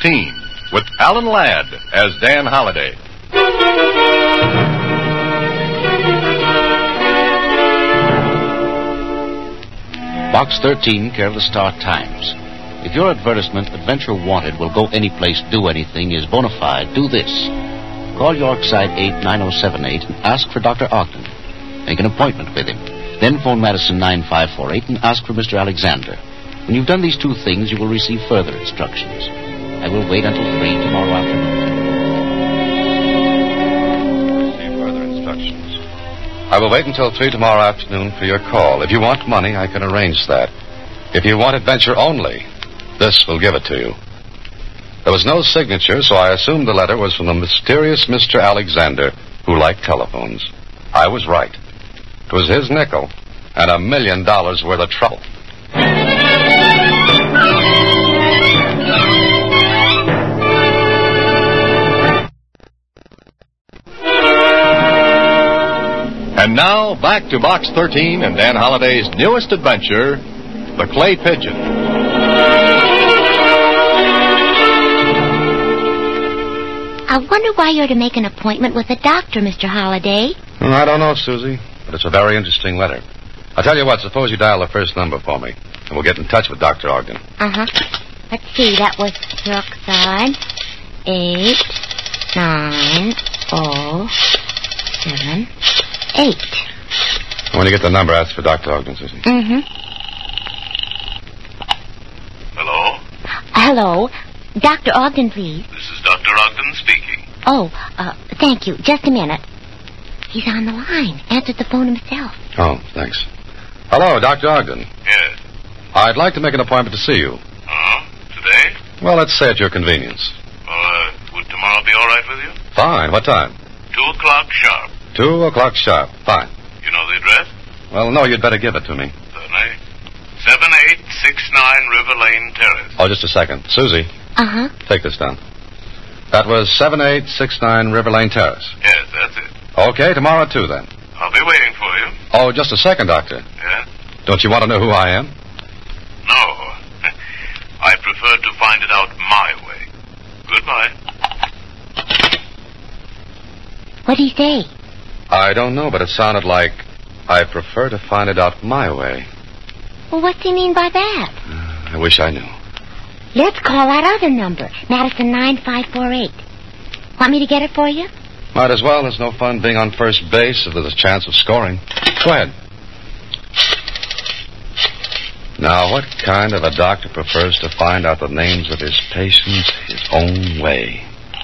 13 with Alan Ladd as Dan Holliday. Box 13, care of the Star-Times. If your advertisement, Adventure Wanted, will go any place, do anything, is bona fide, do this. Call Yorkside 89078 and ask for Dr. Ogden. Make an appointment with him. Then phone Madison 9548 and ask for Mr. Alexander. When you've done these two things, you will receive further instructions. I will wait until 3 tomorrow afternoon. Receive further instructions. I will wait until 3 tomorrow afternoon for your call. If you want money, I can arrange that. If you want adventure only, this will give it to you. There was no signature, so I assumed the letter was from the mysterious Mr. Alexander, who liked telephones. I was right. It was his nickel and $1 million worth of trouble. And now, back to Box 13 and Dan Holliday's newest adventure, The Clay Pigeon. I wonder why you're to make an appointment with a doctor, Mr. Holliday. I don't know, Susie, but it's a very interesting letter. I'll tell you what, suppose you dial the first number for me, and we'll get in touch with Dr. Ogden. Uh-huh. Let's see, that was Yorkside 89078. When you get the number, ask for Dr. Ogden, Susie. Mm-hmm. Hello? Hello. Dr. Ogden, please. This is Dr. Ogden speaking. Oh, thank you. Just a minute. He's on the line. Answered the phone himself. Oh, thanks. Hello, Dr. Ogden. Yes. I'd like to make an appointment to see you. Today? Well, let's say at your convenience. Would tomorrow be all right with you? Fine. What time? 2 o'clock sharp. 2 o'clock sharp. Fine. You know the address? Well, no, you'd better give it to me. Certainly. 7869 River Lane Terrace. Oh, just a second. Susie. Uh-huh. Take this down. That was 7869 River Lane Terrace. Yes, that's it. Okay, tomorrow at 2 then. I'll be waiting for you. Oh, just a second, Doctor. Yes? Don't you want to know who I am? No. I prefer to find it out my way. Goodbye. What'd he say? I don't know, but it sounded like I prefer to find it out my way. Well, what's he mean by that? I wish I knew. Let's call that other number, Madison 9548. Want me to get it for you? Might as well. There's no fun being on first base if there's a chance of scoring. Go ahead. Now, what kind of a doctor prefers to find out the names of his patients his own way?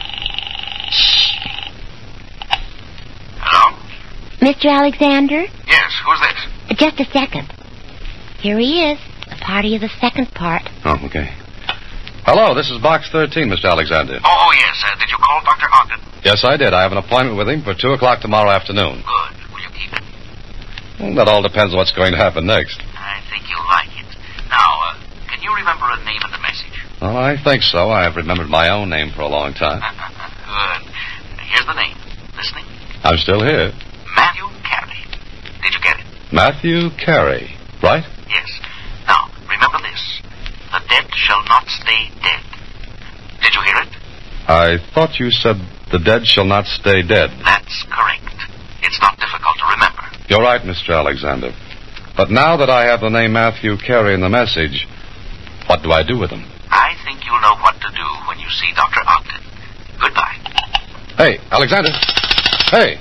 Hello? Mr. Alexander? Yes, who's this? Just a second. Here he is, the party of the second part. Oh, okay. Hello, this is Box 13, Mr. Alexander. Oh, yes. Did you call Dr. Ogden? Yes, I did. I have an appointment with him for 2 o'clock tomorrow afternoon. Good. Will you keep it? Well, that all depends on what's going to happen next. I think you'll like it. Now, can you remember a name in the message? Well, I think so. I've remembered my own name for a long time. Good. Here's the name. Listening? I'm still here. Matthew Carey. Did you get it? Matthew Carey, right? Yes. Now, remember this. The dead shall not stay dead. Did you hear it? I thought you said the dead shall not stay dead. That's correct. It's not difficult to remember. You're right, Mr. Alexander. But now that I have the name Matthew Carey in the message, what do I do with him? I think you'll know what to do when you see Dr. Ogden. Goodbye. Hey, Alexander. Hey.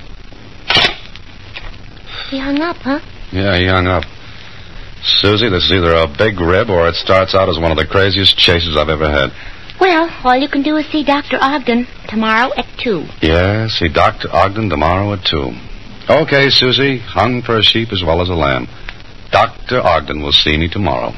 He hung up, huh? Yeah, he hung up. Susie, this is either a big rib or it starts out as one of the craziest chases I've ever had. Well, all you can do is see Dr. Ogden tomorrow at 2. Yeah, see Dr. Ogden tomorrow at 2. Okay, Susie, hung for a sheep as well as a lamb. Dr. Ogden will see me tomorrow.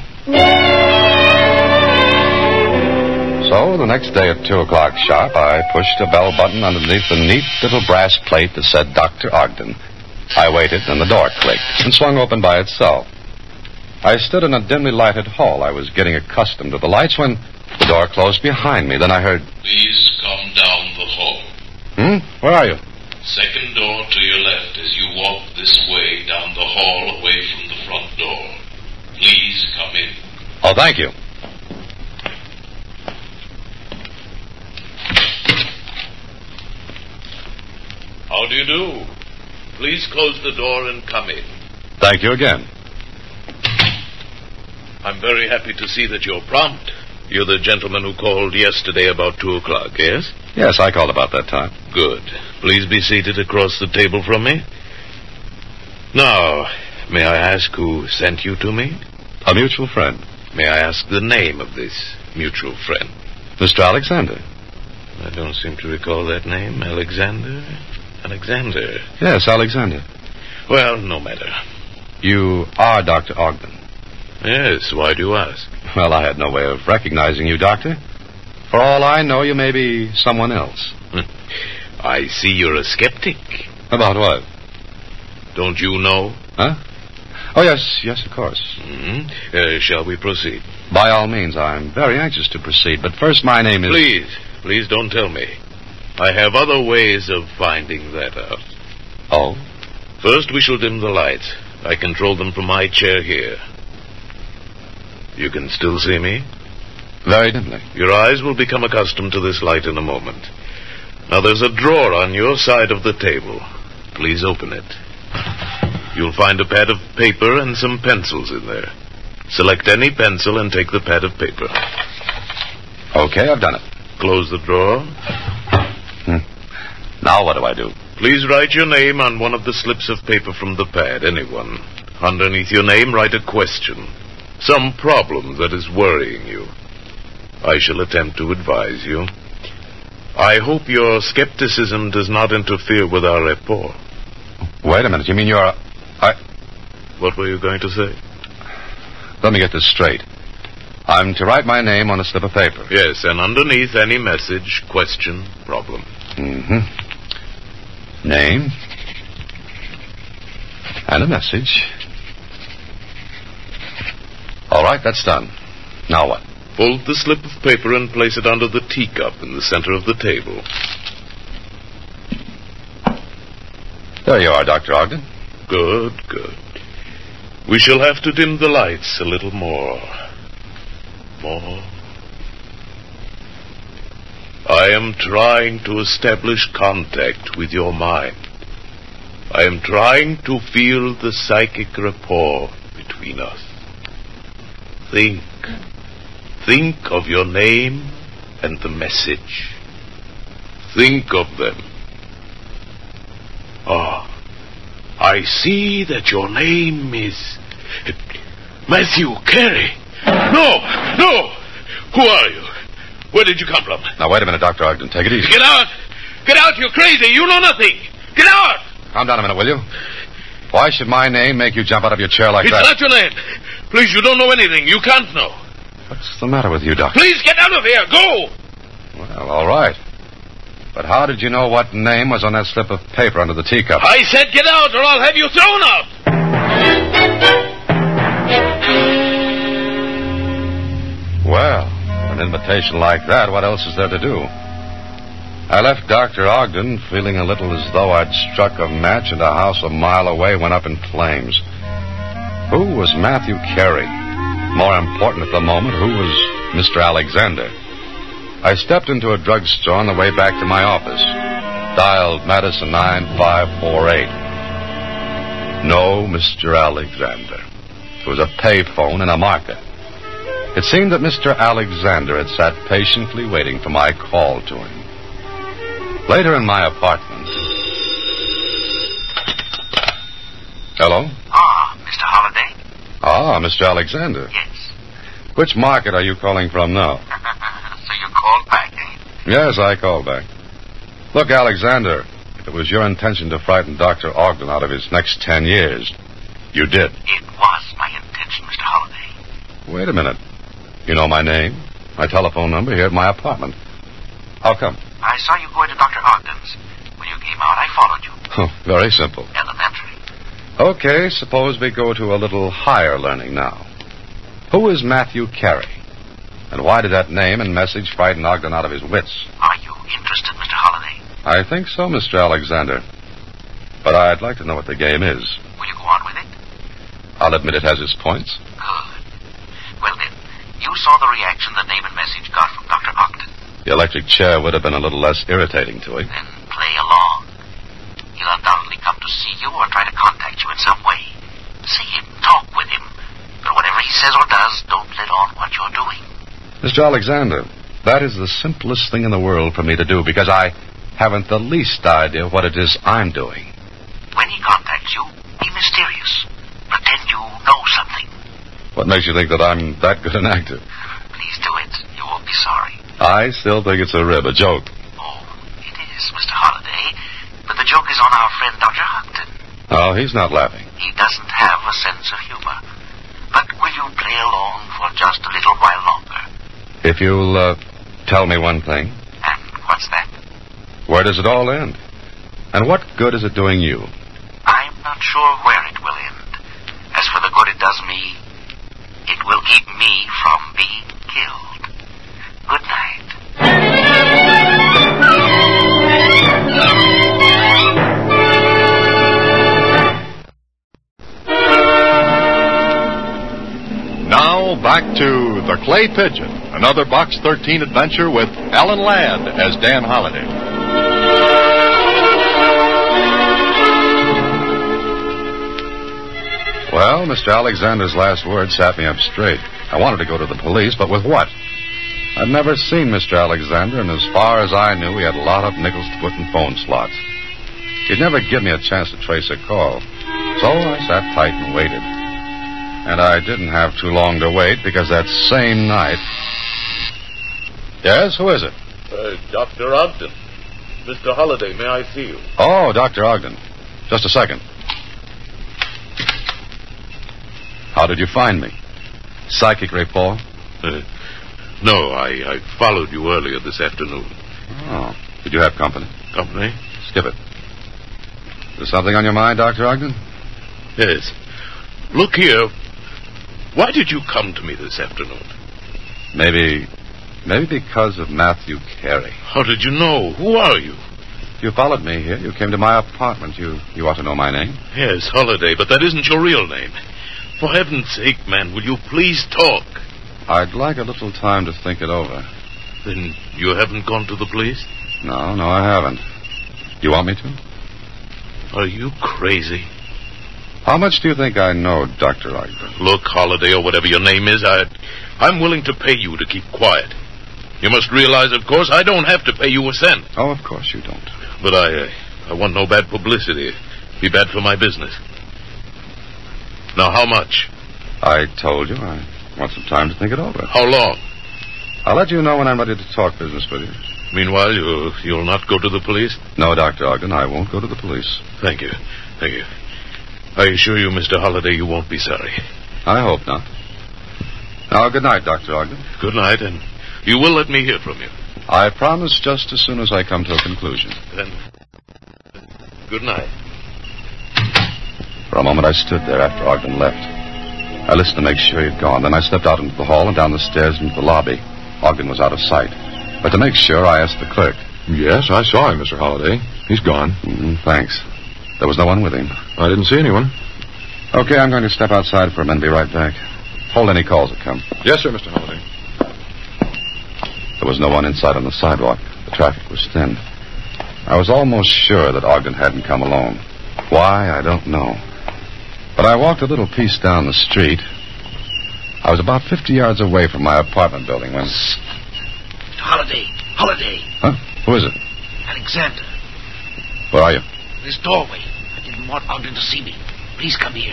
So, the next day at 2 o'clock sharp, I pushed a bell button underneath the neat little brass plate that said Dr. Ogden. I waited, and the door clicked and swung open by itself. I stood in a dimly lighted hall. I was getting accustomed to the lights when the door closed behind me. Then I heard... Please come down the hall. Where are you? Second door to your left as you walk this way down the hall away from the front door. Please come in. Oh, thank you. please close the door and come in? Thank you again. I'm very happy to see that you're prompt. You're the gentleman who called yesterday about 2 o'clock, yes? Yes, I called about that time. Good. Please be seated across the table from me. Now, may I ask who sent you to me? A mutual friend. May I ask the name of this mutual friend? Mr. Alexander. I don't seem to recall that name. Alexander? Alexander. Yes, Alexander. Well, no matter. You are Dr. Ogden. Yes, why do you ask? Well, I had no way of recognizing you, Doctor. For all I know, you may be someone else. I see you're a skeptic. About what? Don't you know? Huh? Oh, yes, of course. Shall we proceed? By all means, I'm very anxious to proceed, but first my name is... Please don't tell me. I have other ways of finding that out. Oh? First, we shall dim the lights. I control them from my chair here. You can still see me? Very dimly. Your eyes will become accustomed to this light in a moment. Now, there's a drawer on your side of the table. Please open it. You'll find a pad of paper and some pencils in there. Select any pencil and take the pad of paper. Okay, I've done it. Close the drawer. Now what do I do? Please write your name on one of the slips of paper from the pad, anyone. Underneath your name, write a question. Some problem that is worrying you. I shall attempt to advise you. I hope your skepticism does not interfere with our rapport. Wait a minute, you mean you're... What were you going to say? Let me get this straight. I'm to write my name on a slip of paper. Yes, and underneath any message, question, problem. Name. And a message. All right, that's done. Now what? Fold the slip of paper and place it under the teacup in the center of the table. There you are, Dr. Ogden. Good. We shall have to dim the lights a little more. I am trying to establish contact with your mind. I am trying to feel the psychic rapport between us. Think of your name and the message. Think of them. I see that your name is Matthew Carey. No! Who are you? Where did you come from? Now, wait a minute, Dr. Ogden. Take it easy. Get out! Get out, you're crazy! You know nothing! Get out! Calm down a minute, will you? Why should my name make you jump out of your chair like that? It's not your name. Please, you don't know anything. You can't know. What's the matter with you, Doctor? Please, get out of here! Go! Well, all right. But how did you know what name was on that slip of paper under the teacup? I said get out, or I'll have you thrown out! Well, an invitation like that, what else is there to do? I left Dr. Ogden feeling a little as though I'd struck a match and a house a mile away went up in flames. Who was Matthew Carey? More important at the moment, who was Mr. Alexander? I stepped into a drugstore on the way back to my office. Dialed Madison 9548. No Mr. Alexander. It was a payphone in a market. It seemed that Mr. Alexander had sat patiently waiting for my call to him. Later in my apartment... Hello? Mr. Holliday? Mr. Alexander. Yes. Which market are you calling from now? So you called back, eh? Yes, I called back. Look, Alexander, if it was your intention to frighten Dr. Ogden out of his next 10 years, you did. It was my intention, Mr. Holliday. Wait a minute. You know my name, my telephone number here at my apartment. How come? I saw you go into Dr. Ogden's. When you came out, I followed you. Very simple. Elementary. Okay, suppose we go to a little higher learning now. Who is Matthew Carey? And why did that name and message frighten Ogden out of his wits? Are you interested, Mr. Holliday? I think so, Mr. Alexander. But I'd like to know what the game is. Will you go on with it? I'll admit it has its points. Good. Well, then, you saw the reaction the name and message got from Dr. Ogden. The electric chair would have been a little less irritating to him. Then play along. He'll undoubtedly come to see you or try Mr. Alexander, that is the simplest thing in the world for me to do because I haven't the least idea what it is I'm doing. When he contacts you, be mysterious. Pretend you know something. What makes you think that I'm that good an actor? Please do it. You won't be sorry. I still think it's a joke. Oh, it is, Mr. Holliday. But the joke is on our friend Dr. Ogden. Oh, he's not laughing. He doesn't have a sense of humor. But will you play along for just a little while longer? If you'll tell me one thing. And what's that? Where does it all end? And what good is it doing you? I'm not sure where it will end. As for the good it does me, it will keep me from being killed. Good night. Now, back to The Clay Pigeon, another Box 13 adventure with Alan Ladd as Dan Holliday. Well, Mr. Alexander's last words sat me up straight. I wanted to go to the police, but with what? I'd never seen Mr. Alexander, and as far as I knew, he had a lot of nickels to put in phone slots. He'd never give me a chance to trace a call. So I sat tight and waited. And I didn't have too long to wait because that same night... Yes, who is it? Dr. Ogden. Mr. Holliday, may I see you? Oh, Dr. Ogden. Just a second. How did you find me? Psychic report? No, I followed you earlier this afternoon. Oh. Did you have company? Company? Skip it. Is there something on your mind, Dr. Ogden? Yes. Look here. Why did you come to me this afternoon? Maybe because of Matthew Carey. How did you know? Who are you? You followed me here. You came to my apartment. You ought to know my name. Yes, Holliday, but that isn't your real name. For heaven's sake, man, will you please talk? I'd like a little time to think it over. Then you haven't gone to the police? No, I haven't. You want me to? Are you crazy? How much do you think I know, Dr. Ogden? Look, Holliday, or whatever your name is, I'm willing to pay you to keep quiet. You must realize, of course, I don't have to pay you a cent. Oh, of course you don't. But I want no bad publicity. It'd be bad for my business. Now, how much? I told you I want some time to think it over. How long? I'll let you know when I'm ready to talk business with you. Meanwhile, you'll not go to the police? No, Dr. Ogden, I won't go to the police. Thank you. I assure you, Mr. Holliday, you won't be sorry. I hope not. Now, good night, Dr. Ogden. Good night, and you will let me hear from you. I promise just as soon as I come to a conclusion. Then, good night. For a moment, I stood there after Ogden left. I listened to make sure he'd gone. Then I stepped out into the hall and down the stairs into the lobby. Ogden was out of sight. But to make sure, I asked the clerk. Yes, I saw him, Mr. Holliday. He's gone. Thanks. There was no one with him. I didn't see anyone. Okay, I'm going to step outside for a minute and be right back. Hold any calls that come. Yes, sir, Mr. Holliday. There was no one inside on the sidewalk. The traffic was thin. I was almost sure that Ogden hadn't come alone. Why, I don't know. But I walked a little piece down the street. I was about 50 yards away from my apartment building when... Holliday. Huh? Who is it? Alexander. Where are you? This doorway. I didn't want Ogden to see me. Please come here.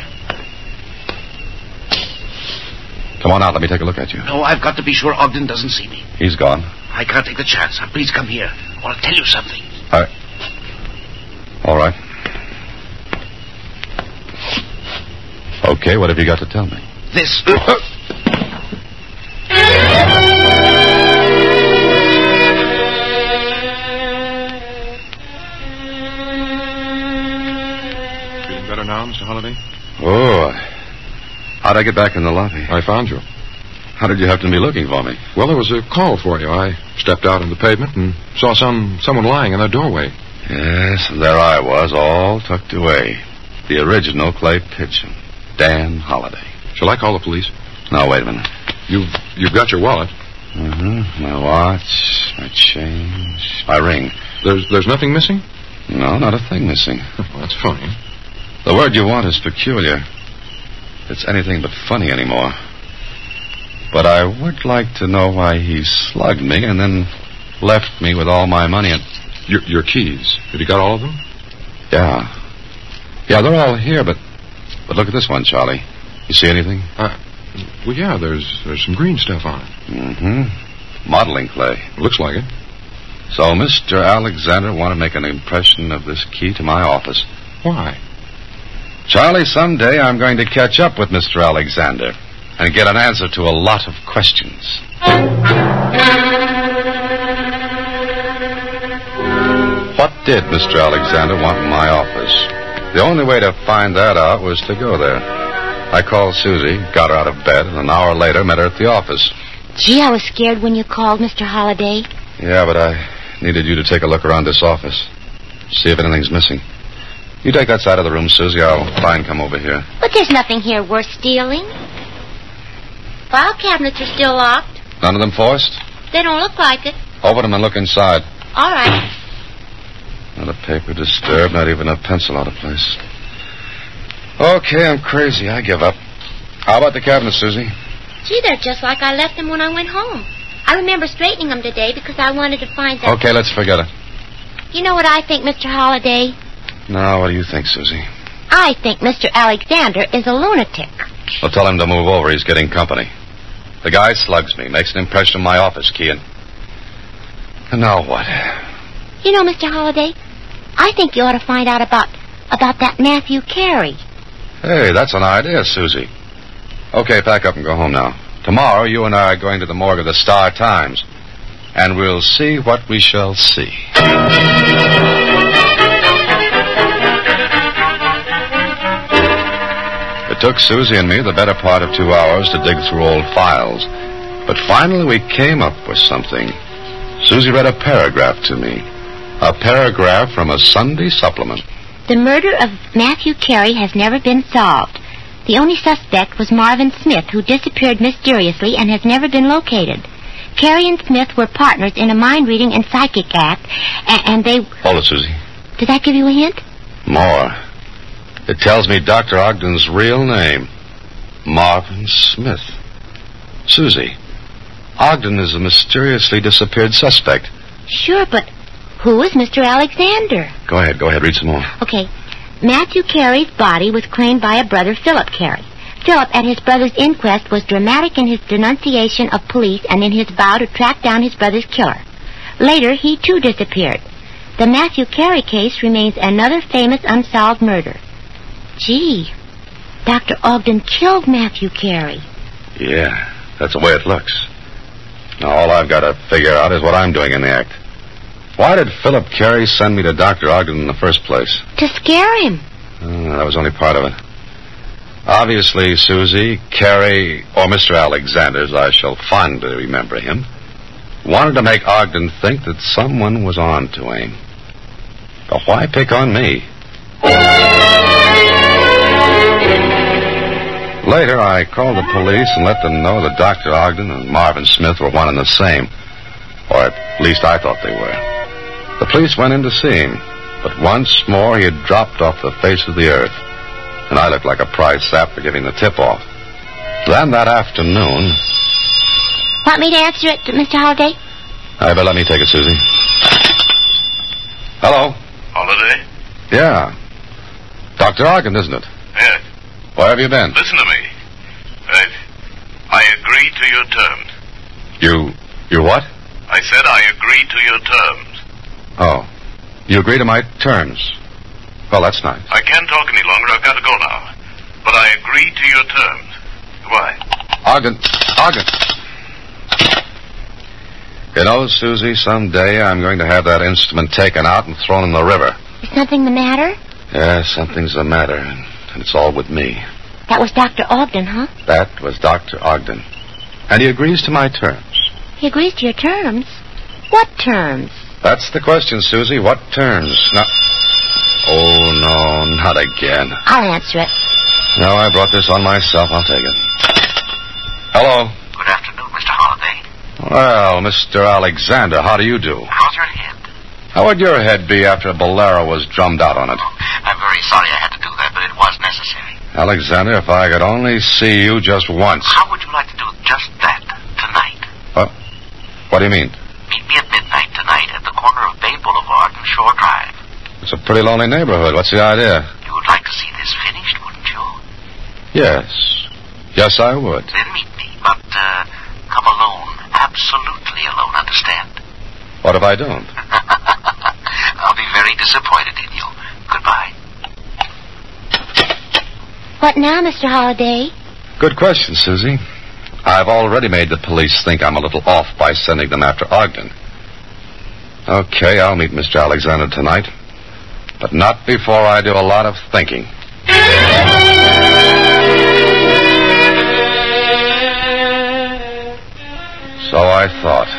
Come on out. Let me take a look at you. No, I've got to be sure Ogden doesn't see me. He's gone. I can't take the chance. Now, please come here. I want to tell you something. All right. Okay, what have you got to tell me? This. Feeling better now, Mr. Holliday? Oh, how'd I get back in the lobby? I found you. How did you happen to be looking for me? Well, there was a call for you. I stepped out on the pavement and saw someone lying in the doorway. Yes, and there I was, all tucked away. The original Clay Pigeon, Dan Holliday. Shall I call the police? Now, wait a minute. You've got your wallet. My watch, my change, my ring. There's nothing missing? No, not a thing missing. Well, that's funny. The word you want is peculiar. It's anything but funny anymore. But I would like to know why he slugged me and then left me with all my money and... Your keys. Have you got all of them? Yeah. Yeah, they're all here, but look at this one, Charlie. You see anything? Well, yeah, there's some green stuff on it. Mm-hmm. Modeling clay. Looks like it. So Mr. Alexander wanted to make an impression of this key to my office. Why? Charlie, someday I'm going to catch up with Mr. Alexander and get an answer to a lot of questions. What did Mr. Alexander want in my office? The only way to find that out was to go there. I called Susie, got her out of bed, and an hour later met her at the office. Gee, I was scared when you called, Mr. Holliday. Yeah, but I needed you to take a look around this office. See if anything's missing. You take that side of the room, Susie. I'll try and come over here. But there's nothing here worth stealing. File cabinets are still locked. None of them forced? They don't look like it. Open them and look inside. All right. Not a paper disturbed, not even a pencil out of place. Okay, I'm crazy. I give up. How about the cabinets, Susie? Gee, they're just like I left them when I went home. I remember straightening them today because I wanted to find them. Okay, let's forget it. You know what I think, Mr. Holliday? Now, what do you think, Susie? I think Mr. Alexander is a lunatic. Well, tell him to move over. He's getting company. The guy slugs me, makes an impression in my office, key in. And now what? You know, Mr. Holliday, I think you ought to find out about that Matthew Carey. Hey, that's an idea, Susie. Okay, pack up and go home now. Tomorrow, you and I are going to the morgue of the Star-Times, and we'll see what we shall see. It took Susie and me the better part of 2 hours to dig through old files, but finally we came up with something. Susie read a paragraph to me. A paragraph from a Sunday supplement. The murder of Matthew Carey has never been solved. The only suspect was Marvin Smith, who disappeared mysteriously and has never been located. Carey and Smith were partners in a mind-reading and psychic act, and they... Hold it, Susie. Did that give you a hint? More. It tells me Dr. Ogden's real name. Marvin Smith. Susie, Ogden is a mysteriously disappeared suspect. Sure, but who is Mr. Alexander? Go ahead, read some more. Okay. Matthew Carey's body was claimed by a brother, Philip Carey. Philip, at his brother's inquest, was dramatic in his denunciation of police and in his vow to track down his brother's killer. Later, he too disappeared. The Matthew Carey case remains another famous unsolved murder. Gee, Dr. Ogden killed Matthew Carey. Yeah, that's the way it looks. Now, all I've got to figure out is what I'm doing in the act. Why did Philip Carey send me to Dr. Ogden in the first place? To scare him. That was only part of it. Obviously, Susie, Carey, or Mr. Alexander, as I shall fondly remember him, wanted to make Ogden think that someone was on to him. But why pick on me? Later, I called the police and let them know that Dr. Ogden and Marvin Smith were one and the same. Or at least I thought they were. The police went in to see him, but once more he had dropped off the face of the earth, and I looked like a prize sap for giving the tip-off. Then that afternoon... Want me to answer it, Mr. Holliday? I better let me take it, Susie. Hello? Holliday? Yeah. Dr. Ogden, isn't it? Yes. Where have you been? Listen to me. I agree to your terms. You what? I said I agree to your terms. Oh. You agree to my terms? Well, that's nice. I can't talk any longer. I've got to go now. But I agree to your terms. Goodbye. Ogden. You know, Susie, someday I'm going to have that instrument taken out and thrown in the river. Is something the matter? Yeah, something's the matter, and it's all with me. That was Dr. Ogden, huh? That was Dr. Ogden. And he agrees to my terms. He agrees to your terms? What terms? That's the question, Susie. What terms? Oh, no, not again. I'll answer it. No, I brought this on myself. I'll take it. Hello. Good afternoon, Mr. Holliday. Well, Mr. Alexander, how do you do? How's your head? How would your head be after a bolero was drummed out on it? I'm very sorry I had to do that, but it was necessary. Alexander, if I could only see you just once. How would you like to do just that? What do you mean? Meet me at midnight tonight at the corner of Bay Boulevard and Shore Drive. It's a pretty lonely neighborhood. What's the idea? You would like to see this finished, wouldn't you? Yes. Yes, I would. Then meet me, but come alone. Absolutely alone, understand? What if I don't? I'll be very disappointed in you. Goodbye. What now, Mr. Holliday? Good question, Susie. I've already made the police think I'm a little off by sending them after Ogden. Okay, I'll meet Mr. Alexander tonight. But not before I do a lot of thinking. So I thought,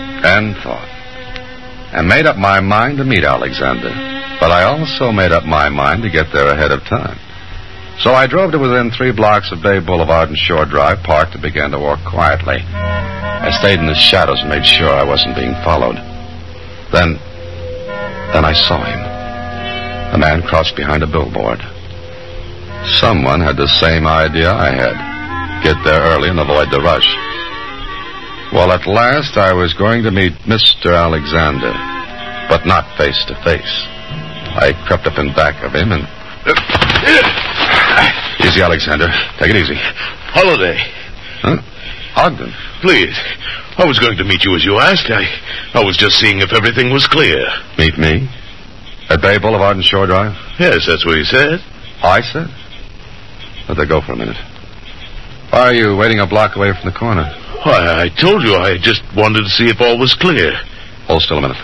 and made up my mind to meet Alexander. But I also made up my mind to get there ahead of time. So I drove to within 3 blocks of Bay Boulevard and Shore Drive, parked, and began to walk quietly. I stayed in the shadows and made sure I wasn't being followed. Then I saw him. A man crouched behind a billboard. Someone had the same idea I had. Get there early and avoid the rush. Well, at last I was going to meet Mr. Alexander, but not face to face. I crept up in back of him and... Easy, Alexander. Take it easy. Holliday. Huh? Ogden. Please. I was going to meet you as you asked. I was just seeing if everything was clear. Meet me? At Bay Boulevard and Shore Drive? Yes, that's what he said. I said? Let that go for a minute. Why are you waiting a block away from the corner? Why, I told you I just wanted to see if all was clear. Hold still a minute.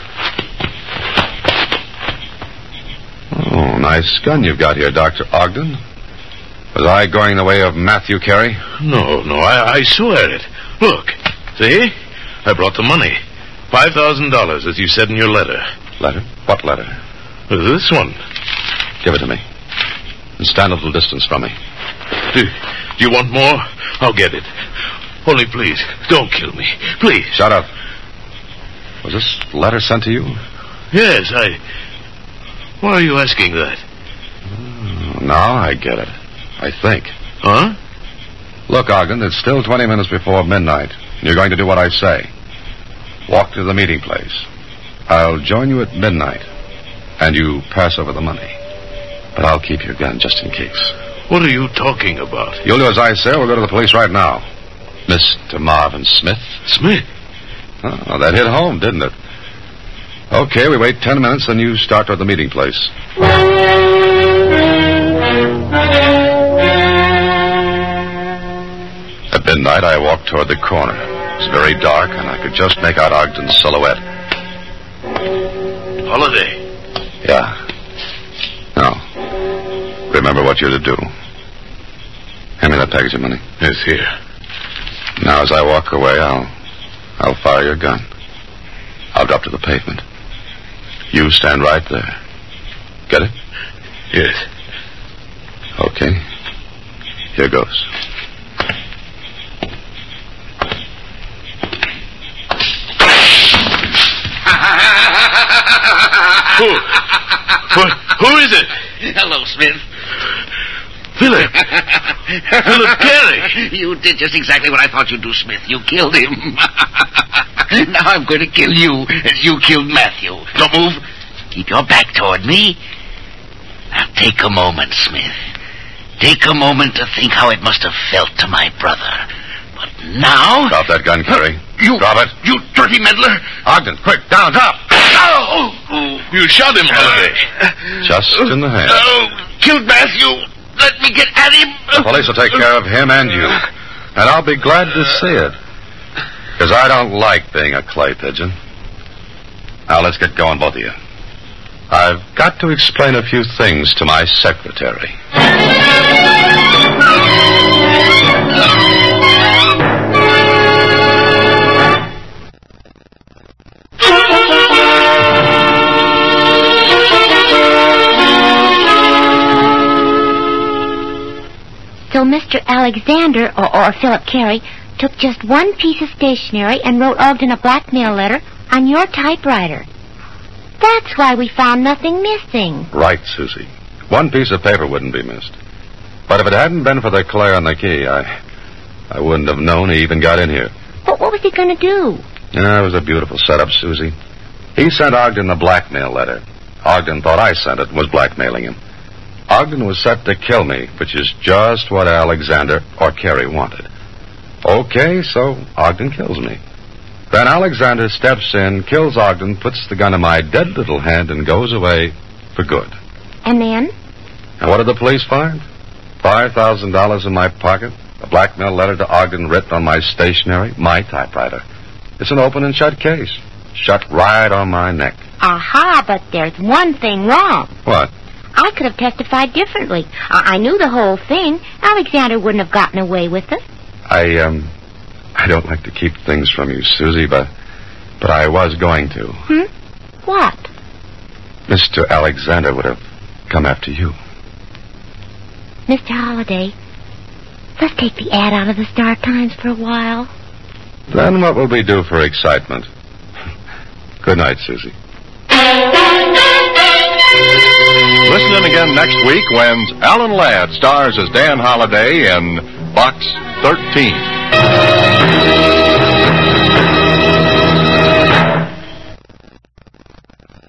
Oh, nice gun you've got here, Dr. Ogden. Was I going the way of Matthew Carey? No, I swear it. Look, see? I brought the money. $5,000, as you said in your letter. Letter? What letter? This one. Give it to me. And stand a little distance from me. Do you want more? I'll get it. Only please, don't kill me. Please. Shut up. Was this letter sent to you? Yes, Why are you asking that? Now I get it. I think. Huh? Look, Ogden, it's still 20 minutes before midnight. You're going to do what I say. Walk to the meeting place. I'll join you at midnight. And you pass over the money. But I'll keep your gun just in case. What are you talking about? You'll do as I say, or we'll go to the police right now. Mr. Marvin Smith. Smith? Oh, that hit home, didn't it? Okay, we wait 10 minutes, and you start toward the meeting place. At midnight, I walked toward the corner. It was very dark, and I could just make out Ogden's silhouette. Holliday. Yeah. Now, remember what you're to do. Hand me that package of money. It's here. Now, as I walk away, I'll fire your gun. I'll drop to the pavement. You stand right there. Get it? Yes. Okay. Here goes. Who is it? Hello, Smith. Philip. Philip Carey. You did just exactly what I thought you'd do, Smith. You killed him. Now I'm going to kill you as you killed Matthew. Don't move. Keep your back toward me. Now take a moment, Smith. Take a moment to think how it must have felt to my brother. But now... Drop that gun, Carey. Drop it. You dirty meddler. Ogden, quick, down, drop. Oh! You shot him, Holliday. Just in the head. Killed Matthew. Let me get at him. The police will take care of him and you. And I'll be glad to see it. Because I don't like being a clay pigeon. Now, let's get going, both of you. I've got to explain a few things to my secretary. So Mr. Alexander, or Philip Carey, took just one piece of stationery and wrote Ogden a blackmail letter on your typewriter. That's why we found nothing missing. Right, Susie. One piece of paper wouldn't be missed. But if it hadn't been for the clay on the key, I wouldn't have known he even got in here. But what was he going to do? Yeah, it was a beautiful setup, Susie. He sent Ogden a blackmail letter. Ogden thought I sent it and was blackmailing him. Ogden was set to kill me, which is just what Alexander or Carey wanted. Okay, so Ogden kills me. Then Alexander steps in, kills Ogden, puts the gun in my dead little hand, and goes away for good. And then? And what did the police find? $5,000 in my pocket, a blackmail letter to Ogden written on my stationery, my typewriter. It's an open and shut case. Shut right on my neck. Aha, but there's one thing wrong. What? I could have testified differently. I knew the whole thing. Alexander wouldn't have gotten away with it. I don't like to keep things from you, Susie, but I was going to. What? Mr. Alexander would have come after you. Mr. Holliday, let's take the ad out of the Star Times for a while. Then what will we do for excitement? Good night, Susie. Listen in again next week when Alan Ladd stars as Dan Holliday in Box 13.